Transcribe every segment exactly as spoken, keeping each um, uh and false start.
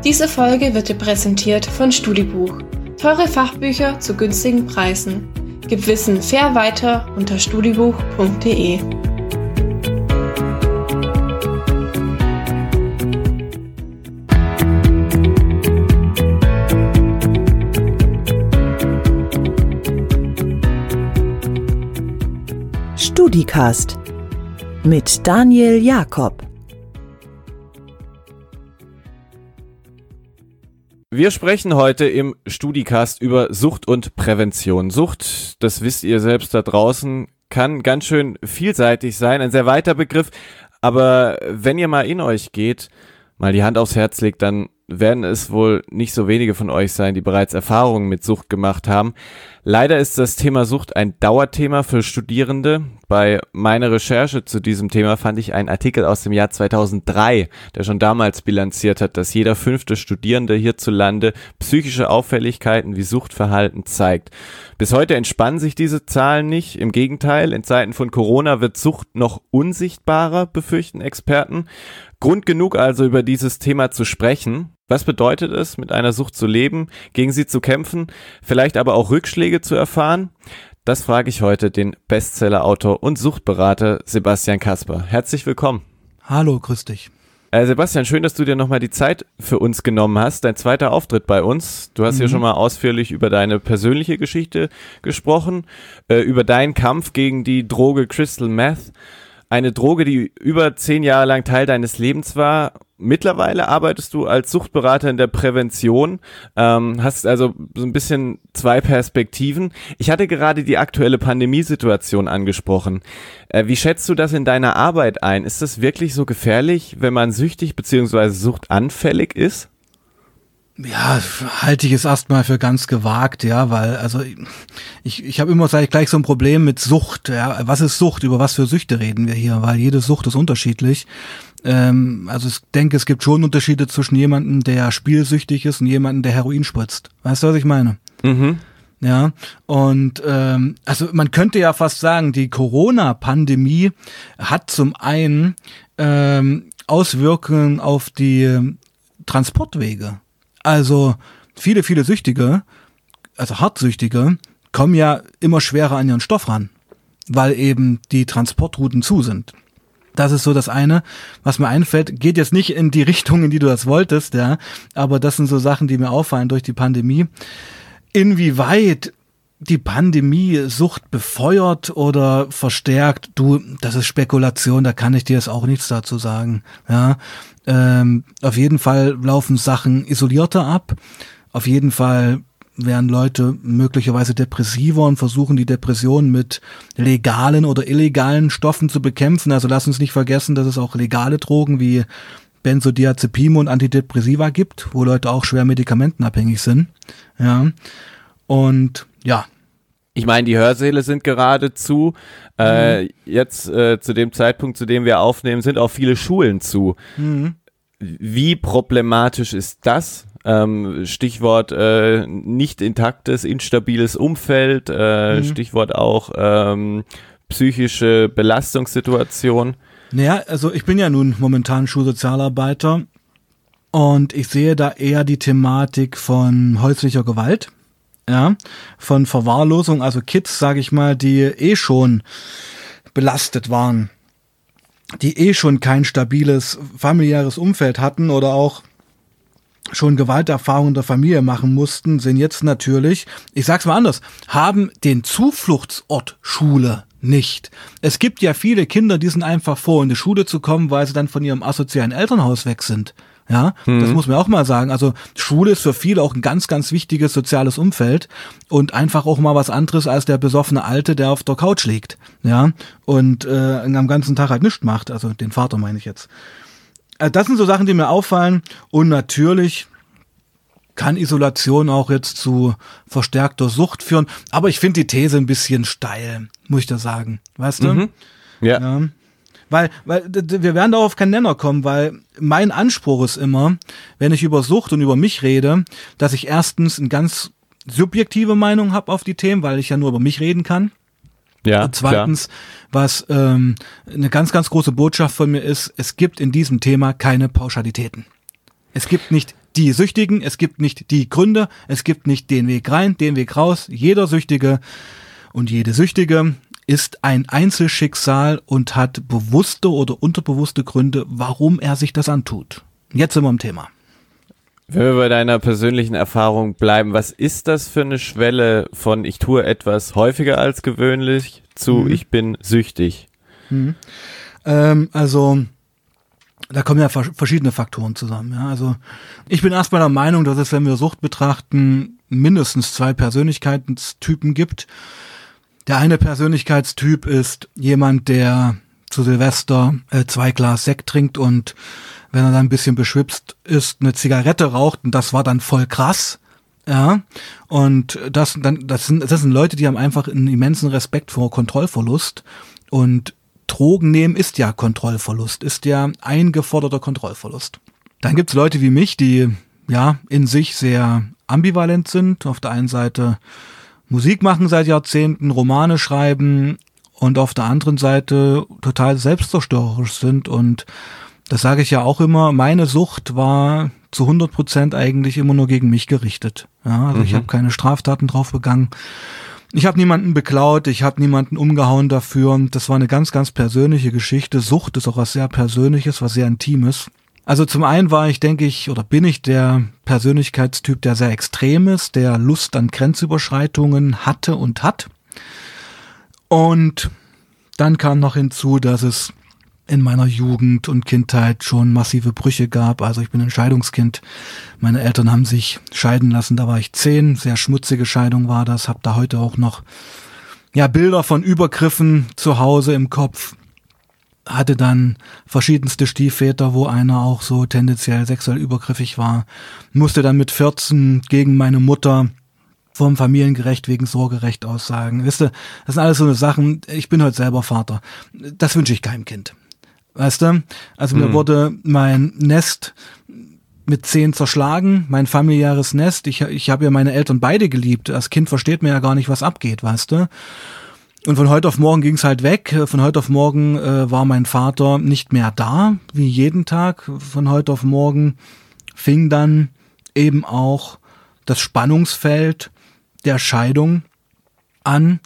Diese Folge wird dir präsentiert von StudiBuch. Teure Fachbücher zu günstigen Preisen. Gib Wissen fair weiter unter studibuch punkt de. StudiCast mit Daniel Jakob. Wir sprechen heute im StudiCast über Sucht und Prävention. Sucht, das wisst ihr selbst da draußen, kann ganz schön vielseitig sein, ein sehr weiter Begriff. Aber wenn ihr mal in euch geht, mal die Hand aufs Herz legt, dann werden es wohl nicht so wenige von euch sein, die bereits Erfahrungen mit Sucht gemacht haben. Leider ist das Thema Sucht ein Dauerthema für Studierende. Bei meiner Recherche zu diesem Thema fand ich einen Artikel aus dem Jahr zweitausenddrei, der schon damals bilanziert hat, dass jeder fünfte Studierende hierzulande psychische Auffälligkeiten wie Suchtverhalten zeigt. Bis heute entspannen sich diese Zahlen nicht. Im Gegenteil, in Zeiten von Corona wird Sucht noch unsichtbarer, befürchten Experten. Grund genug also, über dieses Thema zu sprechen. Was bedeutet es, mit einer Sucht zu leben, gegen sie zu kämpfen, vielleicht aber auch Rückschläge zu erfahren? Das frage ich heute den Bestseller-Autor und Suchtberater Sebastian Kasper. Herzlich willkommen. Hallo, grüß dich. Äh, Sebastian, schön, dass du dir nochmal die Zeit für uns genommen hast. Dein zweiter Auftritt bei uns. Du hast mhm. hier schon mal ausführlich über deine persönliche Geschichte gesprochen, äh, über deinen Kampf gegen die Droge Crystal Meth. Eine Droge, die über zehn Jahre lang Teil deines Lebens war. Mittlerweile arbeitest du als Suchtberater in der Prävention, ähm, hast also so ein bisschen zwei Perspektiven. Ich hatte gerade die aktuelle Pandemiesituation angesprochen. Äh, wie schätzt du das in deiner Arbeit ein? Ist das wirklich so gefährlich, wenn man süchtig bzw. suchtanfällig ist? Ja, halte ich es erstmal für ganz gewagt, ja, weil, also ich ich habe immer sag gleich so ein Problem mit Sucht, ja. Was ist Sucht? Über was für Süchte reden wir hier? Weil jede Sucht ist unterschiedlich. Ähm, also ich denke, es gibt schon Unterschiede zwischen jemandem, der spielsüchtig ist und jemandem, der Heroin spritzt. Weißt du, was ich meine? Mhm. Ja, und ähm, also man könnte ja fast sagen, die Corona-Pandemie hat zum einen ähm, Auswirkungen auf die Transportwege. Also viele, viele Süchtige, also Hartsüchtige, kommen ja immer schwerer an ihren Stoff ran, weil eben die Transportrouten zu sind. Das ist so das eine, was mir einfällt. Geht jetzt nicht in die Richtung, in die du das wolltest, ja, aber das sind so Sachen, die mir auffallen durch die Pandemie. Inwieweit die Pandemie Sucht befeuert oder verstärkt, du, das ist Spekulation, da kann ich dir jetzt auch nichts dazu sagen, ja. Ähm, auf jeden Fall laufen Sachen isolierter ab. Auf jeden Fall werden Leute möglicherweise depressiver und versuchen die Depression mit legalen oder illegalen Stoffen zu bekämpfen. Also lass uns nicht vergessen, dass es auch legale Drogen wie Benzodiazepine und Antidepressiva gibt, wo Leute auch schwer medikamentenabhängig sind. Ja. Und ja. Ich meine, die Hörsäle sind gerade zu. Äh, mhm. Jetzt äh, zu dem Zeitpunkt, zu dem wir aufnehmen, sind auch viele Schulen zu. Mhm. Wie problematisch ist das? Ähm, Stichwort äh, nicht intaktes, instabiles Umfeld, äh, mhm. Stichwort auch ähm, psychische Belastungssituation. Naja, also ich bin ja nun momentan Schulsozialarbeiter und ich sehe da eher die Thematik von häuslicher Gewalt. Ja, von Verwahrlosung, also Kids, sage ich mal, die eh schon belastet waren, die eh schon kein stabiles familiäres Umfeld hatten oder auch schon Gewalterfahrungen in der Familie machen mussten, sind jetzt natürlich, ich sag's mal anders, haben den Zufluchtsort Schule nicht. Es gibt ja viele Kinder, die sind einfach froh, in die Schule zu kommen, weil sie dann von ihrem asozialen Elternhaus weg sind. Ja, mhm. Das muss man auch mal sagen. Also Schule ist für viele auch ein ganz, ganz wichtiges soziales Umfeld und einfach auch mal was anderes als der besoffene Alte, der auf der Couch liegt, ja, und äh, am ganzen Tag halt nichts macht. Also den Vater meine ich jetzt. Äh, das sind so Sachen, die mir auffallen und natürlich kann Isolation auch jetzt zu verstärkter Sucht führen. Aber ich finde die These ein bisschen steil, muss ich da sagen. Weißt du? Mhm. Ja. ja. Weil, weil wir werden da auf keinen Nenner kommen, weil mein Anspruch ist immer, wenn ich über Sucht und über mich rede, dass ich erstens eine ganz subjektive Meinung habe auf die Themen, weil ich ja nur über mich reden kann. Ja, und zweitens, klar. was ähm, eine ganz, ganz große Botschaft von mir ist, es gibt in diesem Thema keine Pauschalitäten. Es gibt nicht die Süchtigen, es gibt nicht die Gründe, es gibt nicht den Weg rein, den Weg raus. Jeder Süchtige und jede Süchtige ist ein Einzelschicksal und hat bewusste oder unterbewusste Gründe, warum er sich das antut. Jetzt sind wir im Thema. Wenn wir bei deiner persönlichen Erfahrung bleiben, was ist das für eine Schwelle von ich tue etwas häufiger als gewöhnlich zu mhm. ich bin süchtig? Mhm. Ähm, also da kommen ja verschiedene Faktoren zusammen. Ja. Also ich bin erstmal der Meinung, dass es, wenn wir Sucht betrachten, mindestens zwei Persönlichkeitstypen gibt. Der eine Persönlichkeitstyp ist jemand, der zu Silvester äh, zwei Glas Sekt trinkt und wenn er dann ein bisschen beschwipst ist, eine Zigarette raucht und das war dann voll krass. Ja, und das, dann, das sind, das sind Leute, die haben einfach einen immensen Respekt vor Kontrollverlust und Drogen nehmen ist ja Kontrollverlust, ist ja eingeforderter Kontrollverlust. Dann gibt's Leute wie mich, die ja in sich sehr ambivalent sind. Auf der einen Seite Musik machen seit Jahrzehnten, Romane schreiben und auf der anderen Seite total selbstzerstörerisch sind. Und das sage ich ja auch immer, meine Sucht war zu hundert Prozent eigentlich immer nur gegen mich gerichtet. Ja, also mhm. ich habe keine Straftaten drauf begangen. Ich habe niemanden beklaut, ich habe niemanden umgehauen dafür. Das war eine ganz, ganz persönliche Geschichte. Sucht ist auch was sehr Persönliches, was sehr Intimes. Also zum einen war ich, denke ich, oder bin ich der Persönlichkeitstyp, der sehr extrem ist, der Lust an Grenzüberschreitungen hatte und hat. Und dann kam noch hinzu, dass es in meiner Jugend und Kindheit schon massive Brüche gab. Also ich bin ein Scheidungskind. Meine Eltern haben sich scheiden lassen, da war ich zehn. Sehr schmutzige Scheidung war das. Hab da heute auch noch ja Bilder von Übergriffen zu Hause im Kopf. Hatte dann verschiedenste Stiefväter, wo einer auch so tendenziell sexuell übergriffig war. Musste dann mit vierzehn gegen meine Mutter vom Familiengericht wegen Sorgerecht aussagen. Wisst ihr, das sind alles so eine Sachen. Ich bin heute selber Vater. Das wünsche ich keinem Kind. Weißt du? Also mir mhm. wurde mein Nest mit zehn zerschlagen, mein familiäres Nest. Ich, ich habe ja meine Eltern beide geliebt. Als Kind versteht man ja gar nicht, was abgeht, weißt du? Und von heute auf morgen ging es halt weg. Von heute auf morgen äh, war mein Vater nicht mehr da, wie jeden Tag. Von heute auf morgen fing dann eben auch das Spannungsfeld der Scheidung an,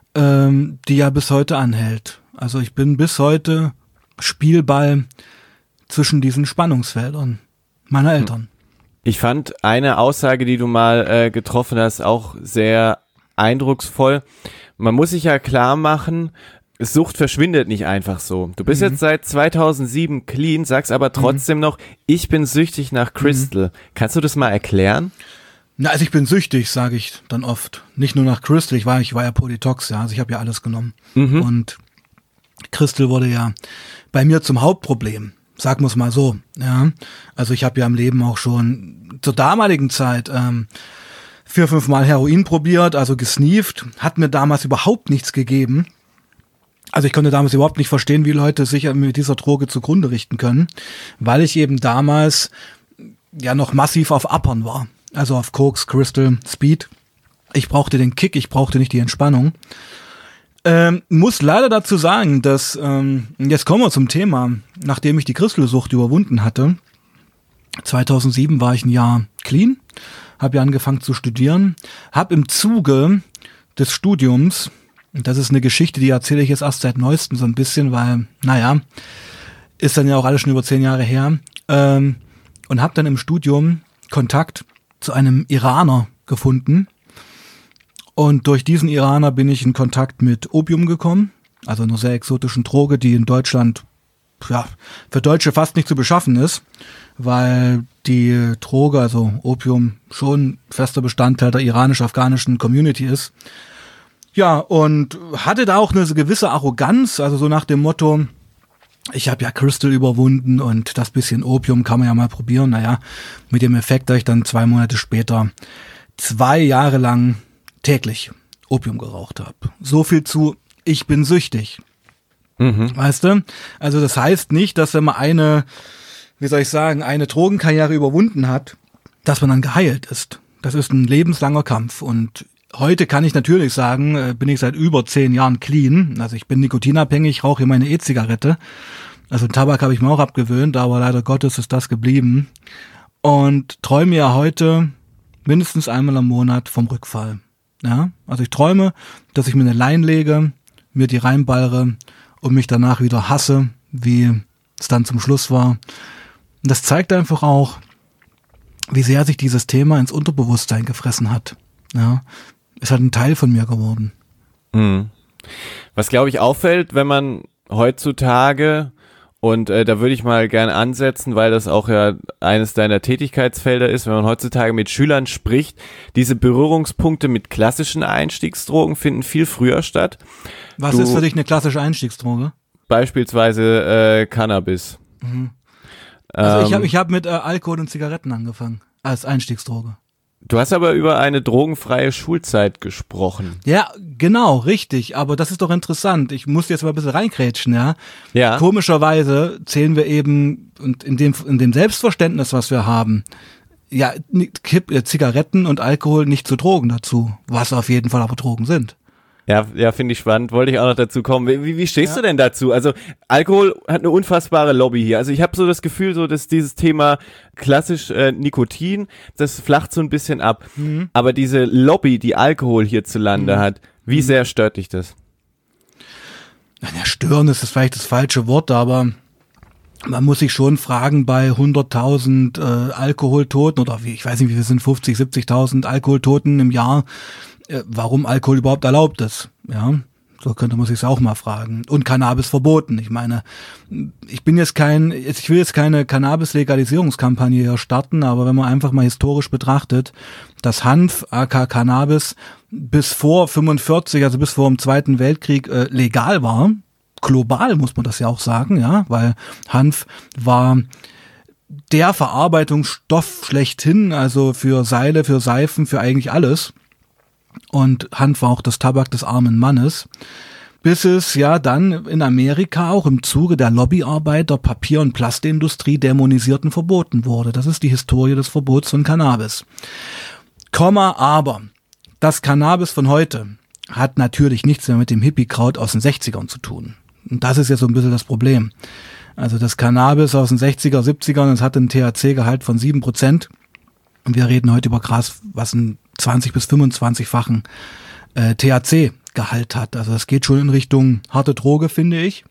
ähm, die ja bis heute anhält. Also ich bin bis heute Spielball zwischen diesen Spannungsfeldern meiner Eltern. Ich fand eine Aussage, die du mal äh, getroffen hast, auch sehr eindrucksvoll. Man muss sich ja klar machen, Sucht verschwindet nicht einfach so. Du bist mhm. jetzt seit zweitausendsieben clean, sagst aber trotzdem mhm. noch, ich bin süchtig nach Crystal. Mhm. Kannst du das mal erklären? Na, also ich bin süchtig, sage ich dann oft. Nicht nur nach Crystal, ich war, ich war ja Polytox, ja, also ich habe ja alles genommen. Mhm. Und Crystal wurde ja bei mir zum Hauptproblem, sagen wir es mal so. Ja, also ich habe ja im Leben auch schon zur damaligen Zeit ähm, vier, fünf Mal Heroin probiert, also gesneeft, hat mir damals überhaupt nichts gegeben. Also ich konnte damals überhaupt nicht verstehen, wie Leute sich mit dieser Droge zugrunde richten können, weil ich eben damals ja noch massiv auf Uppern war. Also auf Koks, Crystal, Speed. Ich brauchte den Kick, ich brauchte nicht die Entspannung. Ähm, muss leider dazu sagen, dass, ähm, jetzt kommen wir zum Thema, nachdem ich die Crystal-Sucht überwunden hatte, zweitausendsieben war ich ein Jahr clean, habe ja angefangen zu studieren, habe im Zuge des Studiums, und das ist eine Geschichte, die erzähle ich jetzt erst seit neuestem so ein bisschen, weil, naja, ist dann ja auch alles schon über zehn Jahre her, ähm, und habe dann im Studium Kontakt zu einem Iraner gefunden. Und durch diesen Iraner bin ich in Kontakt mit Opium gekommen, also einer sehr exotischen Droge, die in Deutschland ja für Deutsche fast nicht zu beschaffen ist, weil die Droge, also Opium, schon fester Bestandteil der iranisch-afghanischen Community ist. Ja, und hatte da auch eine gewisse Arroganz, also so nach dem Motto, ich habe ja Crystal überwunden und das bisschen Opium kann man ja mal probieren. Naja, mit dem Effekt, dass ich dann zwei Monate später zwei Jahre lang täglich Opium geraucht habe. So viel zu, ich bin süchtig. Mhm. Weißt du? Also das heißt nicht, dass wenn man eine, wie soll ich sagen, eine Drogenkarriere überwunden hat, dass man dann geheilt ist. Das ist ein lebenslanger Kampf. Und heute kann ich natürlich sagen, bin ich seit über zehn Jahren clean. Also ich bin nikotinabhängig, rauche hier meine E-Zigarette. Also Tabak habe ich mir auch abgewöhnt, aber leider Gottes ist das geblieben. und träume ja heute mindestens einmal im Monat vom Rückfall. Ja, also ich träume, dass ich mir eine Leine lege, mir die reinballere und mich danach wieder hasse, wie es dann zum Schluss war. Und das zeigt einfach auch, wie sehr sich dieses Thema ins Unterbewusstsein gefressen hat. Ja, ist halt ein Teil von mir geworden. Mhm. Was, glaube ich, auffällt, wenn man heutzutage, und äh, da würde ich mal gerne ansetzen, weil das auch ja eines deiner Tätigkeitsfelder ist, wenn man heutzutage mit Schülern spricht, diese Berührungspunkte mit klassischen Einstiegsdrogen finden viel früher statt. Was Du, ist für dich eine klassische Einstiegsdroge? Beispielsweise äh, Cannabis. Mhm. Also ähm, ich habe ich hab mit äh, Alkohol und Zigaretten angefangen, als Einstiegsdroge. Du hast aber über eine drogenfreie Schulzeit gesprochen. Ja, genau, richtig. Aber das ist doch interessant. Ich muss jetzt mal ein bisschen reinkrätschen, ja. Ja. Komischerweise zählen wir eben, und in dem, in dem Selbstverständnis, was wir haben, ja, Kipp, äh, Zigaretten und Alkohol nicht zu Drogen dazu. Was auf jeden Fall aber Drogen sind. Ja, ja, finde ich spannend. Wollte ich auch noch dazu kommen. Wie, wie stehst Ja. du denn dazu? Also Alkohol hat eine unfassbare Lobby hier. Also ich habe so das Gefühl, so dass dieses Thema klassisch äh, Nikotin, das flacht so ein bisschen ab. Mhm. Aber diese Lobby, die Alkohol hierzulande Mhm. hat, wie sehr stört dich das? Ja, stören ist das vielleicht das falsche Wort, aber man muss sich schon fragen, bei hunderttausend äh, Alkoholtoten oder wie, ich weiß nicht, wie viel sind, fünfzig, siebzigtausend Alkoholtoten im Jahr, äh, warum Alkohol überhaupt erlaubt ist. Ja, so könnte man sich auch mal fragen. Und Cannabis verboten. Ich meine, ich bin jetzt kein, ich will jetzt keine Cannabis-Legalisierungskampagne hier starten, aber wenn man einfach mal historisch betrachtet, dass Hanf, aka Cannabis, bis vor fünfundvierzig, also bis vor dem Zweiten Weltkrieg äh, legal war, global muss man das ja auch sagen, ja, weil Hanf war der Verarbeitungsstoff schlechthin, also für Seile, für Seifen, für eigentlich alles. Und Hanf war auch das Tabak des armen Mannes, bis es ja dann in Amerika auch im Zuge der Lobbyarbeit der Papier- und Plastindustrie dämonisierten und verboten wurde. Das ist die Historie des Verbots von Cannabis. Komma, aber das Cannabis von heute hat natürlich nichts mehr mit dem Hippie-Kraut aus den sechzigern zu tun. Und das ist ja so ein bisschen das Problem. Also das Cannabis aus den sechziger, siebzigern, es hat einen T H C-Gehalt von sieben Prozent. Und wir reden heute über Gras, was einen zwanzig- bis fünfundzwanzig-fachen äh, T H C-Gehalt hat. Also das geht schon in Richtung harte Droge, finde ich.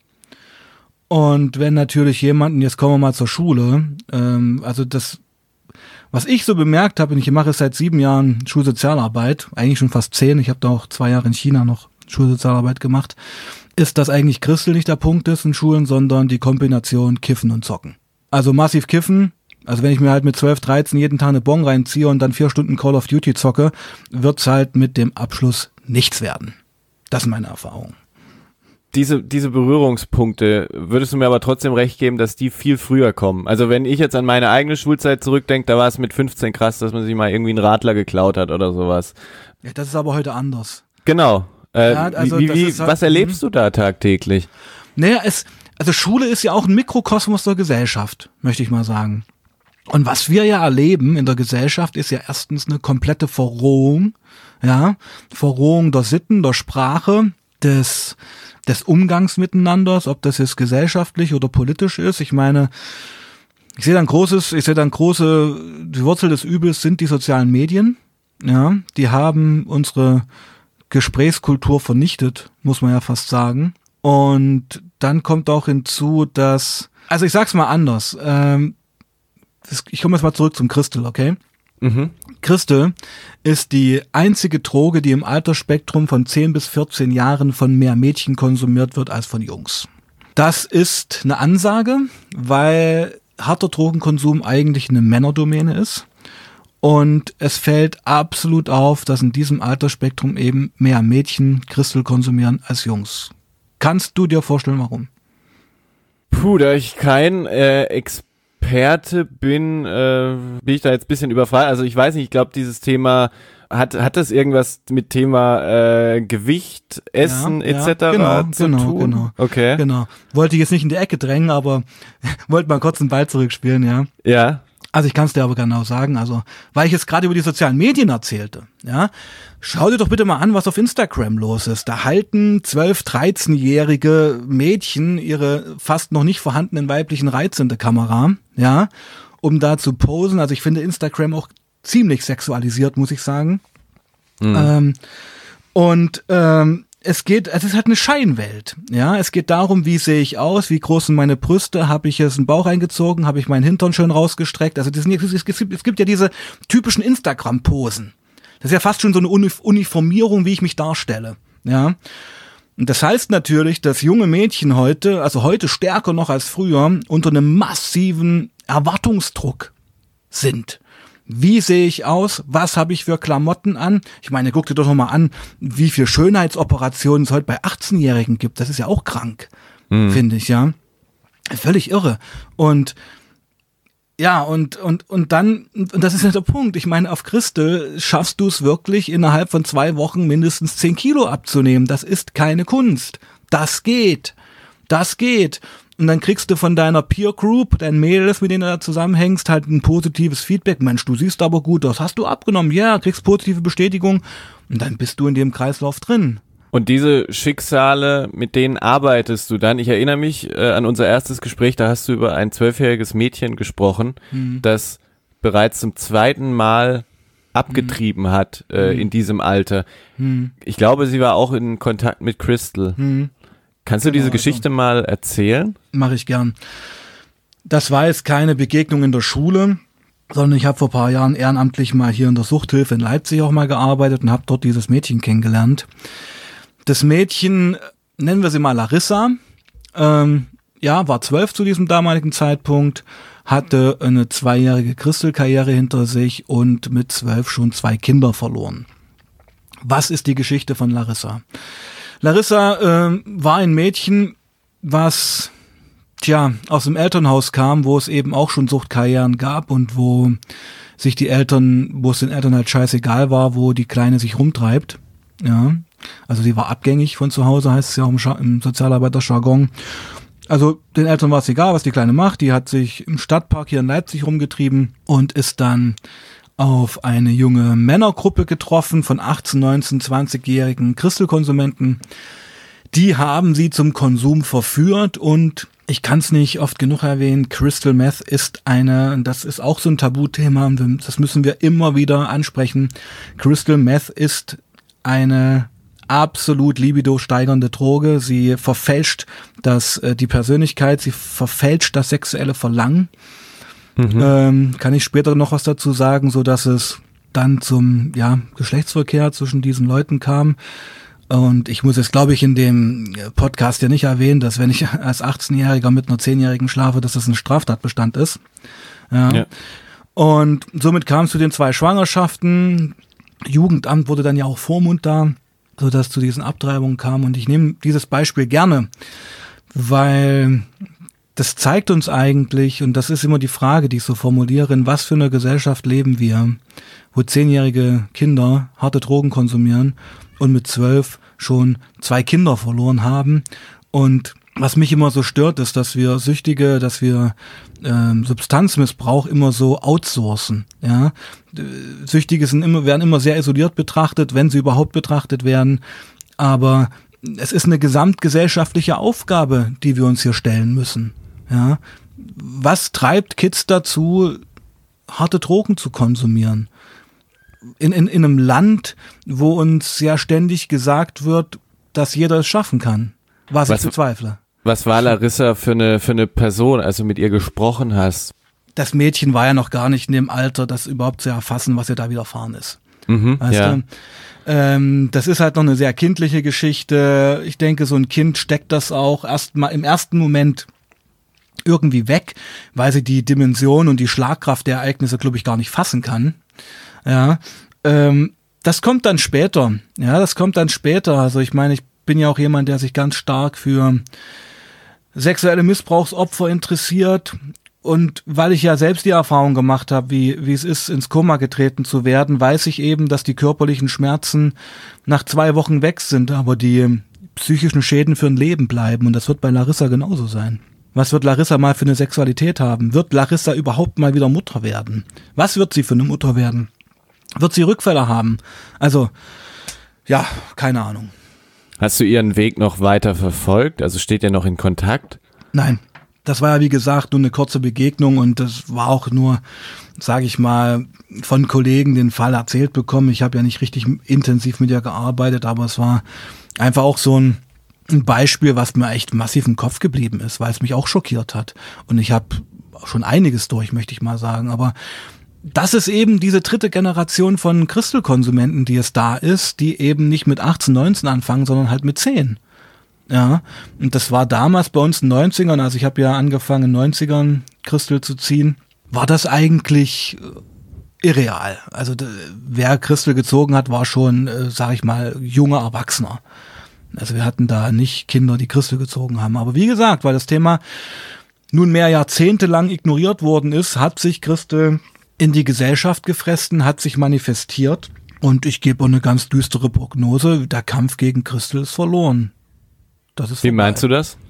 Und wenn natürlich jemanden, jetzt kommen wir mal zur Schule, ähm, also das, was ich so bemerkt habe, und ich mache es seit sieben Jahren Schulsozialarbeit, eigentlich schon fast zehn, ich habe da auch zwei Jahre in China noch Schulsozialarbeit gemacht, ist, dass eigentlich Christel nicht der Punkt ist in Schulen, sondern die Kombination Kiffen und Zocken. Also massiv Kiffen. Also wenn ich mir halt mit zwölf, dreizehn jeden Tag eine Bon reinziehe und dann vier Stunden Call of Duty zocke, wird's halt mit dem Abschluss nichts werden. Das ist meine Erfahrung. Diese, diese Berührungspunkte, würdest du mir aber trotzdem recht geben, dass die viel früher kommen? Also wenn ich jetzt an meine eigene Schulzeit zurückdenke, da war es mit fünfzehn krass, dass man sich mal irgendwie einen Radler geklaut hat oder sowas. Ja, das ist aber heute anders. Genau. Äh, Ja, also wie, das wie, ist halt- was erlebst du da tagtäglich? Naja, es, also Schule ist ja auch ein Mikrokosmos der Gesellschaft, möchte ich mal sagen. Und was wir ja erleben in der Gesellschaft ist ja erstens eine komplette Verrohung, ja, Verrohung der Sitten, der Sprache, des, des Umgangs miteinander, ob das jetzt gesellschaftlich oder politisch ist. Ich meine, ich sehe dann großes, ich sehe dann große, die Wurzel des Übels sind die sozialen Medien, ja, die haben unsere Gesprächskultur vernichtet, muss man ja fast sagen. Und dann kommt auch hinzu, dass, also ich sag's mal anders, ähm, das, ich komme jetzt mal zurück zum Crystal, okay? Mhm. Crystal ist die einzige Droge, die im Altersspektrum von zehn bis vierzehn Jahren von mehr Mädchen konsumiert wird als von Jungs. Das ist eine Ansage, weil harter Drogenkonsum eigentlich eine Männerdomäne ist. Und es fällt absolut auf, dass in diesem Altersspektrum eben mehr Mädchen Crystal konsumieren als Jungs. Kannst du dir vorstellen, warum? Puh, da ich kein äh, Experte bin, äh, bin ich da jetzt ein bisschen überfragt. Also ich weiß nicht, ich glaube, dieses Thema, hat hat das irgendwas mit Thema äh, Gewicht, Essen Ja, et cetera ja, genau, zu genau, tun? genau. Okay. Genau. Wollte ich jetzt nicht in die Ecke drängen, aber wollte mal kurz den Ball zurückspielen, ja. Ja. Also ich kann es dir aber genau sagen, also weil ich jetzt gerade über die sozialen Medien erzählte, ja, schau dir doch bitte mal an, was auf Instagram los ist. Da halten zwölf-, dreizehnjährige Mädchen ihre fast noch nicht vorhandenen weiblichen Reize in der Kamera, ja, um da zu posen. Also ich finde Instagram auch ziemlich sexualisiert, muss ich sagen. Mhm. Ähm, und ähm, es geht, es ist halt eine Scheinwelt. Ja, es geht darum, wie sehe ich aus, wie groß sind meine Brüste, habe ich jetzt einen Bauch eingezogen, habe ich meinen Hintern schön rausgestreckt. Also das sind, es, gibt, es gibt ja diese typischen Instagram-Posen. Das ist ja fast schon so eine Uniformierung, wie ich mich darstelle. Ja. Und das heißt natürlich, dass junge Mädchen heute, also heute stärker noch als früher, unter einem massiven Erwartungsdruck sind. Wie sehe ich aus? Was habe ich für Klamotten an? Ich meine, guck dir doch noch mal an, wie viel Schönheitsoperationen es heute bei achtzehnjährigen gibt. Das ist ja auch krank, mhm. finde ich, ja. Völlig irre. Und ja, und und und dann, und das ist ja der Punkt. Ich meine, auf Christel schaffst du es wirklich, innerhalb von zwei Wochen mindestens zehn Kilo abzunehmen. Das ist keine Kunst. Das geht. Das geht. Und dann kriegst du von deiner Peer Group, deinen Mädels, mit denen du da zusammenhängst, halt ein positives Feedback. Mensch, du siehst aber gut aus. Hast du abgenommen? Ja, kriegst positive Bestätigung. Und dann bist du in dem Kreislauf drin. Und diese Schicksale, mit denen arbeitest du dann? Ich erinnere mich äh, an unser erstes Gespräch, da hast du über ein zwölfjähriges Mädchen gesprochen, hm. das bereits zum zweiten Mal abgetrieben hm. hat äh, hm. in diesem Alter. Hm. Ich glaube, sie war auch in Kontakt mit Crystal. Hm. Kannst du diese Geschichte mal erzählen? Mache ich gern. Das war jetzt keine Begegnung in der Schule, sondern ich habe vor ein paar Jahren ehrenamtlich mal hier in der Suchthilfe in Leipzig auch mal gearbeitet und habe dort dieses Mädchen kennengelernt. Das Mädchen, nennen wir sie mal Larissa, ähm, ja, war zwölf zu diesem damaligen Zeitpunkt, hatte eine zweijährige Crystal-Karriere hinter sich und mit zwölf schon zwei Kinder verloren. Was ist die Geschichte von Larissa? Larissa äh, war ein Mädchen, was tja aus dem Elternhaus kam, wo es eben auch schon Suchtkarrieren gab und wo sich die Eltern, wo es den Eltern halt scheißegal war, wo die Kleine sich rumtreibt. Ja, also sie war abgängig von zu Hause, heißt es ja auch im, Scha- im Sozialarbeiter-Jargon. Also den Eltern war es egal, was die Kleine macht. Die hat sich im Stadtpark hier in Leipzig rumgetrieben und ist dann auf eine junge Männergruppe getroffen von achtzehn, neunzehn, zwanzigjährigen Crystal-Konsumenten. Die haben sie zum Konsum verführt und ich kann es nicht oft genug erwähnen, Crystal Meth ist eine, das ist auch so ein Tabuthema, das müssen wir immer wieder ansprechen. Crystal Meth ist eine absolut libido steigernde Droge. Sie verfälscht das, die Persönlichkeit, sie verfälscht das sexuelle Verlangen. Mhm. Ähm, kann ich später noch was dazu sagen, so dass es dann zum ja Geschlechtsverkehr zwischen diesen Leuten kam. Und ich muss jetzt, glaube ich, in dem Podcast ja nicht erwähnen, dass wenn ich als achtzehnjähriger mit einer zehnjährigen schlafe, dass das ein Straftatbestand ist. Ja. Ja. Und somit kam es zu den zwei Schwangerschaften. Jugendamt wurde dann ja auch Vormund da, sodass zu diesen Abtreibungen kam. Und ich nehme dieses Beispiel gerne, weil das zeigt uns eigentlich, und das ist immer die Frage, die ich so formuliere, in was für einer Gesellschaft leben wir, wo zehnjährige Kinder harte Drogen konsumieren und mit zwölf schon zwei Kinder verloren haben. Und was mich immer so stört, ist, dass wir Süchtige, dass wir ähm, Substanzmissbrauch immer so outsourcen. Ja, Süchtige sind immer, werden immer sehr isoliert betrachtet, wenn sie überhaupt betrachtet werden. Aber es ist eine gesamtgesellschaftliche Aufgabe, die wir uns hier stellen müssen. Ja, was treibt Kids dazu, harte Drogen zu konsumieren? In, in, in einem Land, wo uns ja ständig gesagt wird, dass jeder es schaffen kann, was, was ich bezweifle. Was war Larissa für eine, für eine Person, als du mit ihr gesprochen hast? Das Mädchen war ja noch gar nicht in dem Alter, das überhaupt zu erfassen, was ihr da widerfahren ist. Mhm, weißt ja. du? Ähm, das ist halt noch eine sehr kindliche Geschichte. Ich denke, so ein Kind steckt das auch erst mal im ersten Moment irgendwie weg, weil sie die Dimension und die Schlagkraft der Ereignisse, glaube ich, gar nicht fassen kann. Ja, ähm, das kommt dann später. Ja, das kommt dann später. Also ich meine, ich bin ja auch jemand, der sich ganz stark für sexuelle Missbrauchsopfer interessiert. Und weil ich ja selbst die Erfahrung gemacht habe, wie wie es ist, ins Koma getreten zu werden, weiß ich eben, dass die körperlichen Schmerzen nach zwei Wochen weg sind, aber die psychischen Schäden für ein Leben bleiben. Und das wird bei Larissa genauso sein. Was wird Larissa mal für eine Sexualität haben? Wird Larissa überhaupt mal wieder Mutter werden? Was wird sie für eine Mutter werden? Wird sie Rückfälle haben? Also, ja, keine Ahnung. Hast du ihren Weg noch weiter verfolgt? Also steht ihr noch in Kontakt? Nein, das war ja wie gesagt nur eine kurze Begegnung und das war auch nur, sage ich mal, von Kollegen den Fall erzählt bekommen. Ich habe ja nicht richtig intensiv mit ihr gearbeitet, aber es war einfach auch so ein, ein Beispiel, was mir echt massiv im Kopf geblieben ist, weil es mich auch schockiert hat. Und ich habe schon einiges durch, möchte ich mal sagen. Aber das ist eben diese dritte Generation von Crystal-Konsumenten, die es da ist, die eben nicht mit achtzehn, neunzehn anfangen, sondern halt mit zehn. Ja, und das war damals bei uns in den neunzigern, also ich habe ja angefangen in den neunzigern Crystal zu ziehen, war das eigentlich irreal. Also wer Crystal gezogen hat, war schon, äh, sag ich mal, junger Erwachsener. Also wir hatten da nicht Kinder, die Crystal gezogen haben. Aber wie gesagt, weil das Thema nunmehr jahrzehntelang ignoriert worden ist, hat sich Crystal in die Gesellschaft gefressen, hat sich manifestiert. Und ich gebe eine ganz düstere Prognose, der Kampf gegen Crystal ist verloren. Das ist Wie vorbei. meinst du das?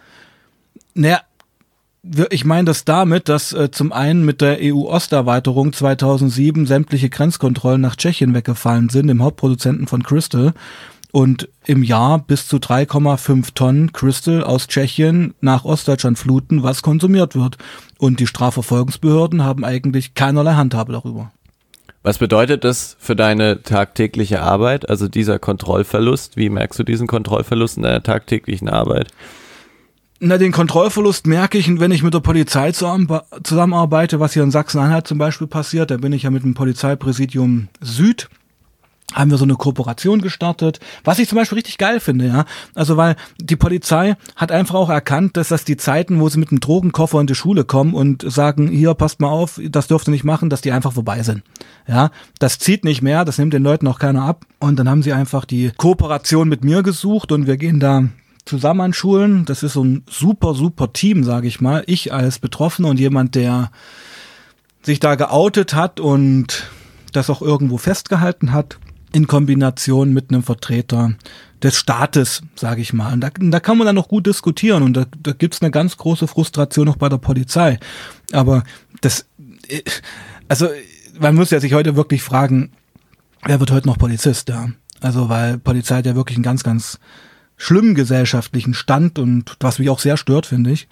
Naja, ich meine das damit, dass äh, zum einen mit der E U-Osterweiterung zweitausendsieben sämtliche Grenzkontrollen nach Tschechien weggefallen sind, dem Hauptproduzenten von Crystal, und im Jahr bis zu drei Komma fünf Tonnen Crystal aus Tschechien nach Ostdeutschland fluten, was konsumiert wird. Und die Strafverfolgungsbehörden haben eigentlich keinerlei Handhabe darüber. Was bedeutet das für deine tagtägliche Arbeit, also dieser Kontrollverlust? Wie merkst du diesen Kontrollverlust in deiner tagtäglichen Arbeit? Na, den Kontrollverlust merke ich, wenn ich mit der Polizei zusammenarbeite, was hier in Sachsen-Anhalt zum Beispiel passiert. Da bin ich ja mit dem Polizeipräsidium Süd. Haben wir so eine Kooperation gestartet, was ich zum Beispiel richtig geil finde, ja. Also weil die Polizei hat einfach auch erkannt, dass das die Zeiten, wo sie mit einem Drogenkoffer in die Schule kommen und sagen, hier, passt mal auf, das dürft ihr nicht machen, dass die einfach vorbei sind. Ja, das zieht nicht mehr, das nimmt den Leuten auch keiner ab. Und dann haben sie einfach die Kooperation mit mir gesucht und wir gehen da zusammen an Schulen. Das ist so ein super, super Team, sage ich mal. Ich als Betroffener und jemand, der sich da geoutet hat und das auch irgendwo festgehalten hat, in Kombination mit einem Vertreter des Staates, sage ich mal. Und da, da kann man dann noch gut diskutieren und da, da gibt's eine ganz große Frustration auch bei der Polizei. Aber das, also man muss ja sich heute wirklich fragen, wer wird heute noch Polizist, ja? Also weil Polizei hat ja wirklich einen ganz, ganz schlimmen gesellschaftlichen Stand und was mich auch sehr stört, finde ich.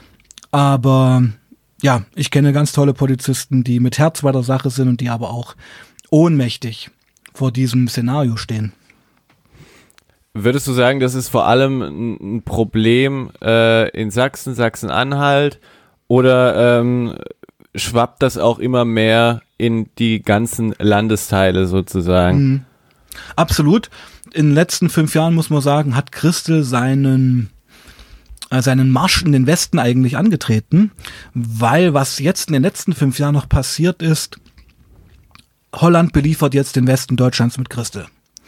Aber ja, ich kenne ganz tolle Polizisten, die mit Herz bei der Sache sind und die aber auch ohnmächtig vor diesem Szenario stehen. Würdest du sagen, das ist vor allem ein Problem äh, in Sachsen, Sachsen-Anhalt oder ähm, schwappt das auch immer mehr in die ganzen Landesteile sozusagen? Mhm. Absolut. In den letzten fünf Jahren, muss man sagen, hat Crystal seinen äh, seinen Marsch in den Westen eigentlich angetreten, weil was jetzt in den letzten fünf Jahren noch passiert ist, Holland beliefert jetzt den Westen Deutschlands mit Crystal.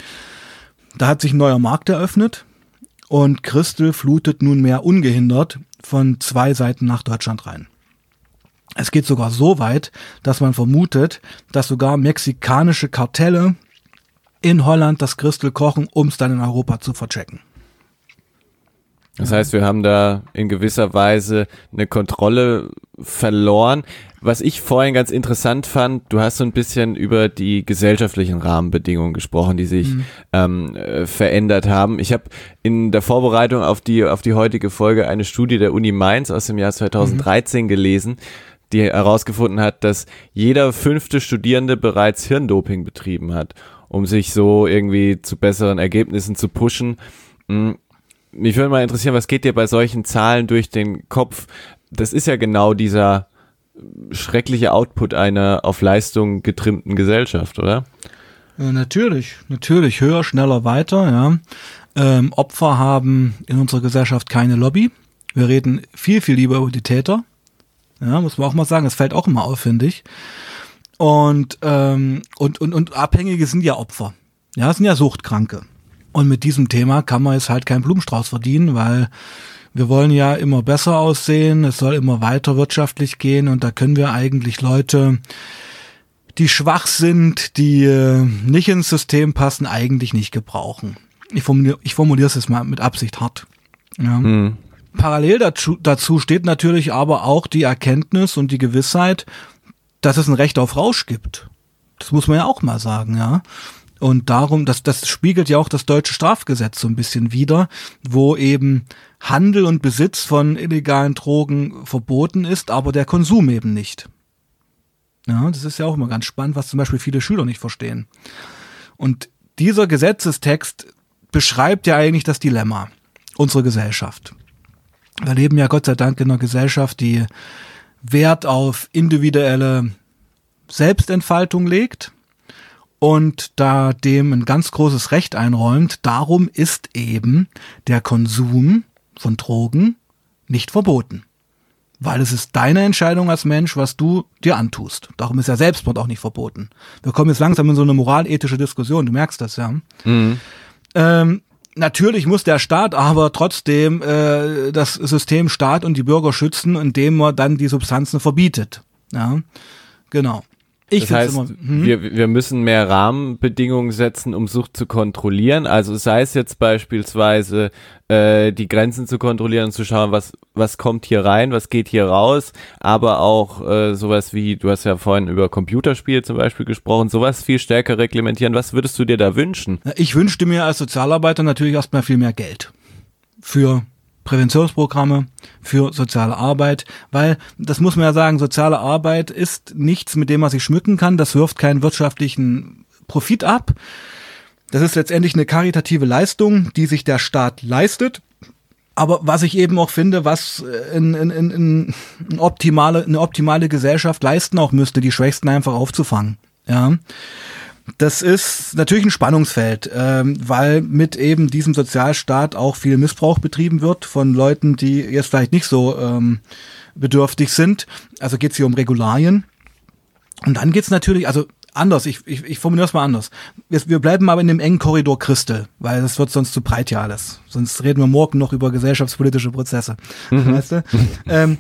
Da hat sich ein neuer Markt eröffnet und Crystal flutet nunmehr ungehindert von zwei Seiten nach Deutschland rein. Es geht sogar so weit, dass man vermutet, dass sogar mexikanische Kartelle in Holland das Crystal kochen, um es dann in Europa zu verchecken. Das heißt, wir haben da in gewisser Weise eine Kontrolle verloren. Was ich vorhin ganz interessant fand, du hast so ein bisschen über die gesellschaftlichen Rahmenbedingungen gesprochen, die sich mhm. ähm, äh, verändert haben. Ich habe in der Vorbereitung auf die auf die heutige Folge eine Studie der Uni Mainz aus dem Jahr zweitausenddreizehn mhm. gelesen, die herausgefunden hat, dass jeder fünfte Studierende bereits Hirndoping betrieben hat, um sich so irgendwie zu besseren Ergebnissen zu pushen. Mhm. Mich würde mal interessieren, was geht dir bei solchen Zahlen durch den Kopf? Das ist ja genau dieser schreckliche Output einer auf Leistung getrimmten Gesellschaft, oder? Ja, natürlich, natürlich. Höher, schneller, weiter, ja. Ähm, Opfer haben in unserer Gesellschaft keine Lobby. Wir reden viel, viel lieber über die Täter. Ja, muss man auch mal sagen, das fällt auch immer auf, finde ich. Und, ähm, und, und, und Abhängige sind ja Opfer. Ja, sind ja Suchtkranke. Und mit diesem Thema kann man jetzt halt keinen Blumenstrauß verdienen, weil wir wollen ja immer besser aussehen, es soll immer weiter wirtschaftlich gehen und da können wir eigentlich Leute, die schwach sind, die äh, nicht ins System passen, eigentlich nicht gebrauchen. Ich formuliere, ich formuliere es jetzt mal mit Absicht hart. Ja. Mhm. Parallel dazu, dazu steht natürlich aber auch die Erkenntnis und die Gewissheit, dass es ein Recht auf Rausch gibt. Das muss man ja auch mal sagen, ja. Und darum, das, das spiegelt ja auch das deutsche Strafgesetz so ein bisschen wider, wo eben Handel und Besitz von illegalen Drogen verboten ist, aber der Konsum eben nicht. Ja, das ist ja auch immer ganz spannend, was zum Beispiel viele Schüler nicht verstehen. Und dieser Gesetzestext beschreibt ja eigentlich das Dilemma unserer Gesellschaft. Wir leben ja Gott sei Dank in einer Gesellschaft, die Wert auf individuelle Selbstentfaltung legt und da dem ein ganz großes Recht einräumt. Darum ist eben der Konsum von Drogen nicht verboten. Weil es ist deine Entscheidung als Mensch, was du dir antust. Darum ist ja Selbstmord auch nicht verboten. Wir kommen jetzt langsam in so eine moralethische Diskussion, du merkst das ja. Mhm. Ähm, natürlich muss der Staat aber trotzdem äh, das System Staat und die Bürger schützen, indem er dann die Substanzen verbietet. Ja, genau. Ich das heißt, immer, hm? wir, wir müssen mehr Rahmenbedingungen setzen, um Sucht zu kontrollieren. Also sei es jetzt beispielsweise äh, die Grenzen zu kontrollieren und zu schauen, was was kommt hier rein, was geht hier raus, aber auch äh, sowas wie, du hast ja vorhin über Computerspiele zum Beispiel gesprochen, sowas viel stärker reglementieren. Was würdest du dir da wünschen? Ich wünschte mir als Sozialarbeiter natürlich erstmal viel mehr Geld für Präventionsprogramme, für soziale Arbeit, weil, das muss man ja sagen, soziale Arbeit ist nichts, mit dem man sich schmücken kann, das wirft keinen wirtschaftlichen Profit ab. Das ist letztendlich eine karitative Leistung, die sich der Staat leistet. Aber was ich eben auch finde, was in, in, in, in eine, optimale, eine optimale Gesellschaft leisten auch müsste, die Schwächsten einfach aufzufangen. Ja. Das ist natürlich ein Spannungsfeld, ähm, weil mit eben diesem Sozialstaat auch viel Missbrauch betrieben wird von Leuten, die jetzt vielleicht nicht so ähm, bedürftig sind. Also geht es hier um Regularien. Und dann geht es natürlich, also anders, ich, ich, ich formuliere es mal anders. Wir, wir bleiben aber in dem engen Korridor Christel, weil das wird sonst zu breit ja alles. Sonst reden wir morgen noch über gesellschaftspolitische Prozesse. Mhm. Weißt du? ähm,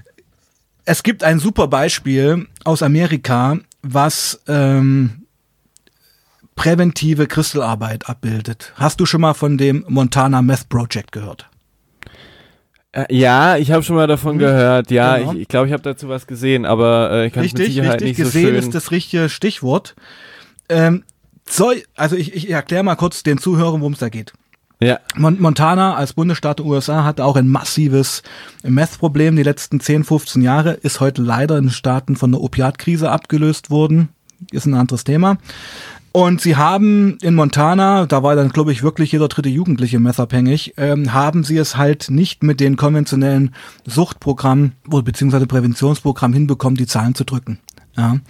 es gibt ein super Beispiel aus Amerika, was ähm, präventive Crystal-Arbeit abbildet. Hast du schon mal von dem Montana Meth Project gehört? Ja, ich habe schon mal davon hm. gehört. Ja, genau. ich, ich glaube, ich habe dazu was gesehen, aber äh, ich kann es mit Sicherheit richtig. nicht Gesehen so schön. ist das richtige Stichwort. Ähm, soll, also ich, ich erkläre mal kurz den Zuhörern, worum es da geht. Ja. Montana als Bundesstaat der U S A hatte auch ein massives Meth-Problem die letzten zehn, fünfzehn Jahre, ist heute leider in den Staaten von der Opiatkrise abgelöst worden. Ist ein anderes Thema. Und sie haben in Montana, da war dann, glaube ich, wirklich jeder dritte Jugendliche messabhängig, ähm, haben sie es halt nicht mit den konventionellen Suchtprogrammen oder beziehungsweise Präventionsprogrammen hinbekommen, die Zahlen zu drücken. Ja.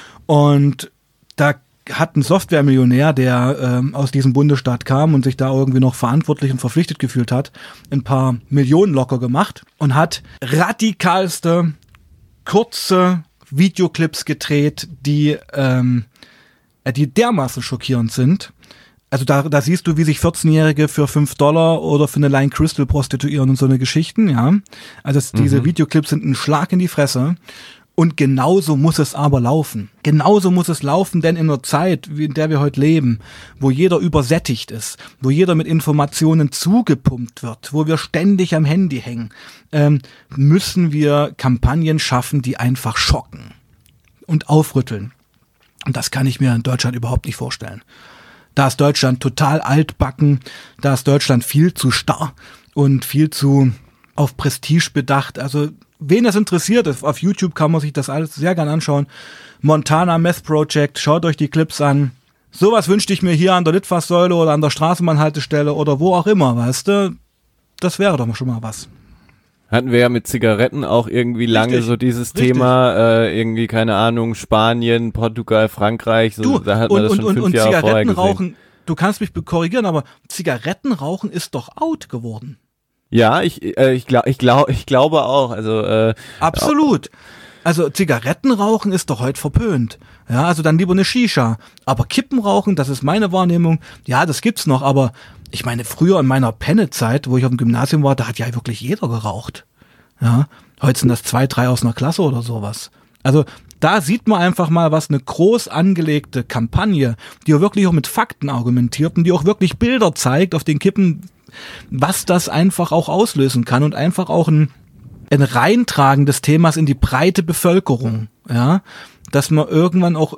Und da hat ein Softwaremillionär, der ähm, aus diesem Bundesstaat kam und sich da irgendwie noch verantwortlich und verpflichtet gefühlt hat, ein paar Millionen locker gemacht und hat radikalste, kurze Videoclips gedreht, die ähm, die dermaßen schockierend sind. Also da, da siehst du, wie sich vierzehnjährige für fünf Dollar oder für eine Line Crystal prostituieren und so eine Geschichten, ja. Also es, mhm. diese Videoclips sind ein Schlag in die Fresse. Und genauso muss es aber laufen. Genauso muss es laufen, denn in einer Zeit, in der wir heute leben, wo jeder übersättigt ist, wo jeder mit Informationen zugepumpt wird, wo wir ständig am Handy hängen, ähm, müssen wir Kampagnen schaffen, die einfach schocken und aufrütteln. Und das kann ich mir in Deutschland überhaupt nicht vorstellen. Da ist Deutschland total altbacken, da ist Deutschland viel zu starr und viel zu auf Prestige bedacht. Also wen das interessiert, auf YouTube kann man sich das alles sehr gern anschauen. Montana Meth Project, schaut euch die Clips an. Sowas wünschte ich mir hier an der Litfaßsäule oder an der Straßenbahnhaltestelle oder wo auch immer, weißt du? Das wäre doch schon mal was. Hatten wir ja mit Zigaretten auch irgendwie lange richtig, so dieses richtig. Thema, äh, irgendwie, keine Ahnung, Spanien, Portugal, Frankreich, so, du, da hat und, man das und, schon und, fünf und Jahre vorher gesehen. Zigarettenrauchen, du kannst mich korrigieren, aber Zigarettenrauchen ist doch out geworden. Ja, ich, äh, ich, glaub, ich, glaub, ich glaube auch. Also äh, absolut. Also Zigarettenrauchen ist doch heute verpönt. Ja, also dann lieber eine Shisha. Aber Kippenrauchen, das ist meine Wahrnehmung. Ja, das gibt's noch, aber ich meine, früher in meiner Penne-Zeit, wo ich auf dem Gymnasium war, da hat ja wirklich jeder geraucht. Ja, heute sind das zwei, drei aus einer Klasse oder sowas. Also da sieht man einfach mal, was eine groß angelegte Kampagne, die auch wirklich auch mit Fakten argumentiert und die auch wirklich Bilder zeigt auf den Kippen, was das einfach auch auslösen kann und einfach auch ein, ein Reintragen des Themas in die breite Bevölkerung, ja, dass man irgendwann auch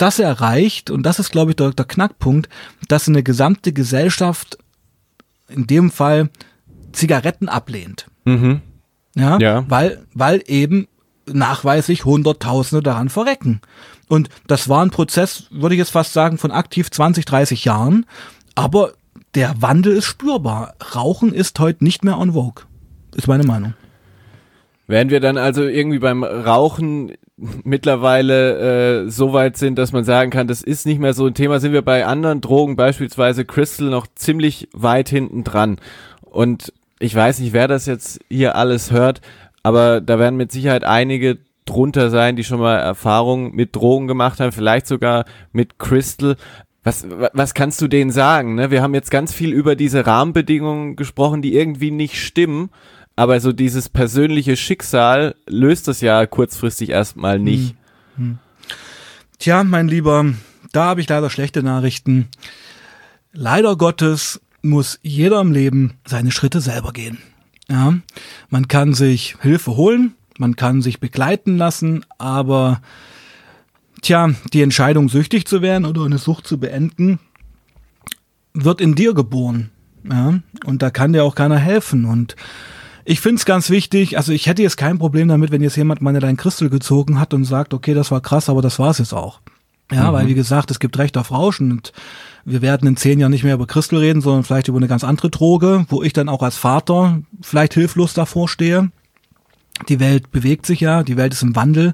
das erreicht, und das ist, glaube ich, der, der Knackpunkt, dass eine gesamte Gesellschaft in dem Fall Zigaretten ablehnt. Mhm. Ja, ja, weil, weil eben nachweislich Hunderttausende daran verrecken. Und das war ein Prozess, würde ich jetzt fast sagen, von aktiv zwanzig, dreißig Jahren, aber der Wandel ist spürbar. Rauchen ist heute nicht mehr en vogue, ist meine Meinung. Während wir dann also irgendwie beim Rauchen mittlerweile äh, so weit sind, dass man sagen kann, das ist nicht mehr so ein Thema, sind wir bei anderen Drogen, beispielsweise Crystal, noch ziemlich weit hinten dran. Und ich weiß nicht, wer das jetzt hier alles hört, aber da werden mit Sicherheit einige drunter sein, die schon mal Erfahrungen mit Drogen gemacht haben, vielleicht sogar mit Crystal. Was, was kannst du denen sagen? Ne? Wir haben jetzt ganz viel über diese Rahmenbedingungen gesprochen, die irgendwie nicht stimmen. Aber so dieses persönliche Schicksal löst das ja kurzfristig erstmal nicht. Hm. Hm. Tja, mein Lieber, da habe ich leider schlechte Nachrichten. Leider Gottes muss jeder im Leben seine Schritte selber gehen. Ja, man kann sich Hilfe holen, man kann sich begleiten lassen, aber tja, die Entscheidung, süchtig zu werden oder eine Sucht zu beenden, wird in dir geboren. Ja, und da kann dir auch keiner helfen. Und ich finde es ganz wichtig, also ich hätte jetzt kein Problem damit, wenn jetzt jemand meine dein Crystal gezogen hat und sagt, okay, das war krass, aber das war's jetzt auch. Ja, mhm. Weil wie gesagt, es gibt Recht auf Rauschen und wir werden in zehn Jahren nicht mehr über Crystal reden, sondern vielleicht über eine ganz andere Droge, wo ich dann auch als Vater vielleicht hilflos davor stehe. Die Welt bewegt sich ja, die Welt ist im Wandel.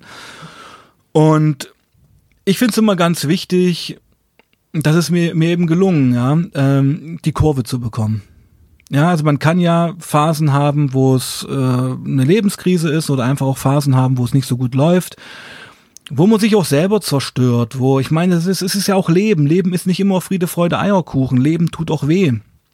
Und ich finde es immer ganz wichtig, das ist mir, mir eben gelungen, ja, ähm, die Kurve zu bekommen. Ja, also man kann ja Phasen haben, wo es äh, eine Lebenskrise ist oder einfach auch Phasen haben, wo es nicht so gut läuft, wo man sich auch selber zerstört, wo, ich meine, es ist, es ist ja auch Leben. Leben ist nicht immer Friede, Freude, Eierkuchen. Leben tut auch weh.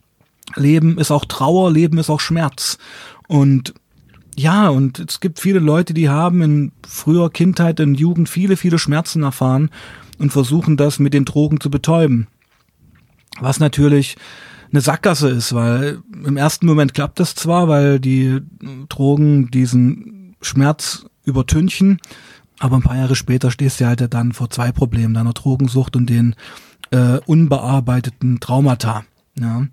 Leben ist auch Trauer, Leben ist auch Schmerz. Und ja, und es gibt viele Leute, die haben in früher Kindheit, in Jugend viele, viele Schmerzen erfahren und versuchen das mit den Drogen zu betäuben. Was natürlich eine Sackgasse ist, weil im ersten Moment klappt das zwar, weil die Drogen diesen Schmerz übertünchen, aber ein paar Jahre später stehst du halt dann vor zwei Problemen, deiner Drogensucht und den äh, unbearbeiteten Traumata. Ja.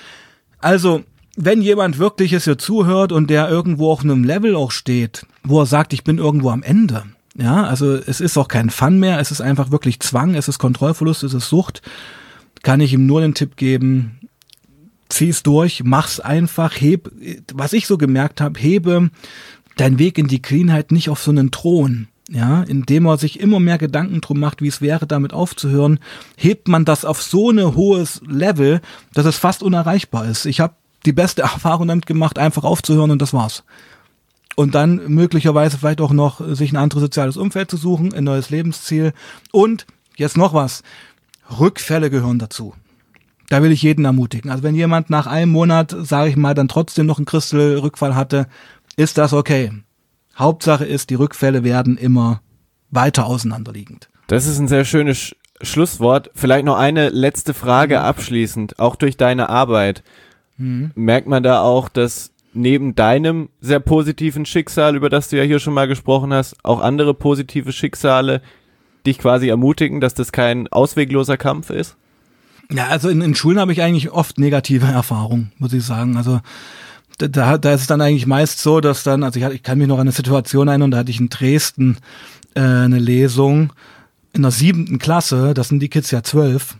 Also, wenn jemand wirklich es hier zuhört und der irgendwo auf einem Level auch steht, wo er sagt, ich bin irgendwo am Ende, ja, also es ist auch kein Fun mehr, es ist einfach wirklich Zwang, es ist Kontrollverlust, es ist Sucht, kann ich ihm nur den Tipp geben, zieh's durch, mach's einfach, heb, was ich so gemerkt habe, hebe deinen Weg in die Cleanheit nicht auf so einen Thron, ja, indem er sich immer mehr Gedanken drum macht, wie es wäre, damit aufzuhören, hebt man das auf so ein hohes Level, dass es fast unerreichbar ist. Ich habe die beste Erfahrung damit gemacht, einfach aufzuhören und das war's. Und dann möglicherweise vielleicht auch noch sich ein anderes soziales Umfeld zu suchen, ein neues Lebensziel und jetzt noch was, Rückfälle gehören dazu. Da will ich jeden ermutigen. Also wenn jemand nach einem Monat, sage ich mal, dann trotzdem noch einen Crystal-Rückfall hatte, ist das okay. Hauptsache ist, die Rückfälle werden immer weiter auseinanderliegend. Das ist ein sehr schönes Sch- Schlusswort. Vielleicht noch eine letzte Frage abschließend. Auch durch deine Arbeit mhm. merkt man da auch, dass neben deinem sehr positiven Schicksal, über das du ja hier schon mal gesprochen hast, auch andere positive Schicksale dich quasi ermutigen, dass das kein auswegloser Kampf ist? Ja, also in, in Schulen habe ich eigentlich oft negative Erfahrungen, muss ich sagen. Also da, da ist es dann eigentlich meist so, dass dann, also ich, ich kann mich noch an eine Situation erinnern, da hatte ich in Dresden äh, eine Lesung in der siebten Klasse, das sind die Kids ja zwölf.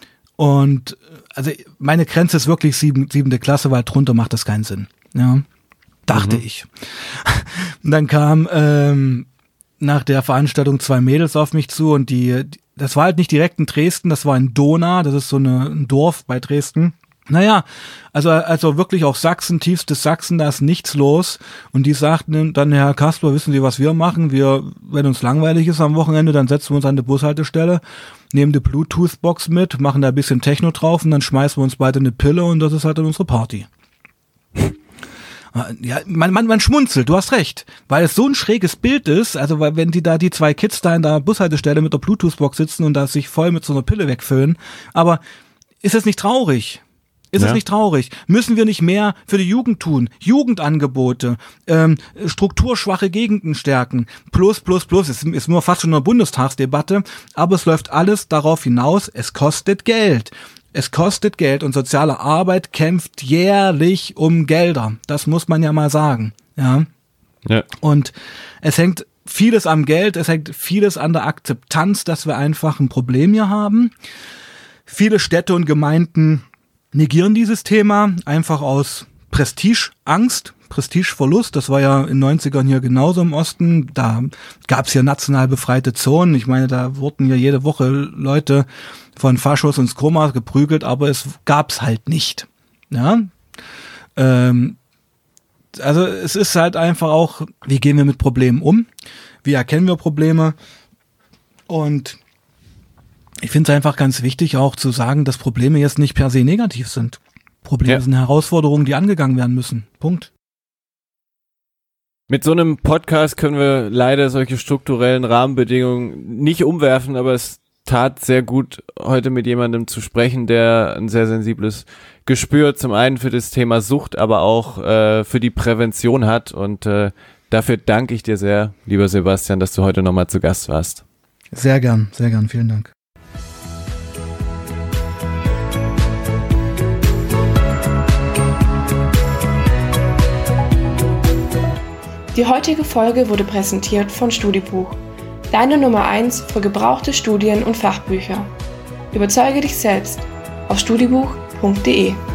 Und also meine Grenze ist wirklich sieben, siebte Klasse, weil drunter macht das keinen Sinn. Ja, dachte mhm. ich. Und dann kam ähm, nach der Veranstaltung zwei Mädels auf mich zu und die, die das war halt nicht direkt in Dresden, das war in Dohna, das ist so eine, ein Dorf bei Dresden. Naja, also also wirklich auch Sachsen, tiefstes Sachsen, da ist nichts los. Und die sagten dann, Herr Kasper, wissen Sie, was wir machen? Wir, wenn uns langweilig ist am Wochenende, dann setzen wir uns an die Bushaltestelle, nehmen die Bluetooth-Box mit, machen da ein bisschen Techno drauf und dann schmeißen wir uns beide eine Pille und das ist halt dann unsere Party. Ja, man, man, man schmunzelt, du hast recht, weil es so ein schräges Bild ist, also weil wenn die da die zwei Kids da in der Bushaltestelle mit der Bluetooth-Box sitzen und da sich voll mit so einer Pille wegfüllen, aber ist es nicht traurig? Ist ja. es nicht traurig? Müssen wir nicht mehr für die Jugend tun? Jugendangebote, ähm, strukturschwache Gegenden stärken, plus, plus, plus. Es ist nur fast schon eine Bundestagsdebatte, aber es läuft alles darauf hinaus, es kostet Geld. Es kostet Geld und soziale Arbeit kämpft jährlich um Gelder. Das muss man ja mal sagen. Ja. Ja. Und es hängt vieles am Geld, es hängt vieles an der Akzeptanz, dass wir einfach ein Problem hier haben. Viele Städte und Gemeinden negieren dieses Thema einfach aus Prestigeangst, Prestigeverlust. Das war ja in den neunzigern hier genauso im Osten. Da gab es ja national befreite Zonen. Ich meine, da wurden ja jede Woche Leute von Faschos ins Koma geprügelt, aber es gab's halt nicht. Ja. Ähm, also es ist halt einfach auch, wie gehen wir mit Problemen um? Wie erkennen wir Probleme? Und ich finde es einfach ganz wichtig auch zu sagen, dass Probleme jetzt nicht per se negativ sind. Probleme ja. sind Herausforderungen, die angegangen werden müssen. Punkt. Mit so einem Podcast können wir leider solche strukturellen Rahmenbedingungen nicht umwerfen, aber es tat sehr gut, heute mit jemandem zu sprechen, der ein sehr sensibles Gespür zum einen für das Thema Sucht, aber auch äh, für die Prävention hat. Und äh, dafür danke ich dir sehr, lieber Sebastian, dass du heute nochmal zu Gast warst. Sehr gern, sehr gern. Vielen Dank. Die heutige Folge wurde präsentiert von Studibuch, deine Nummer eins für gebrauchte Studien und Fachbücher. Überzeuge dich selbst auf studibuch punkt de.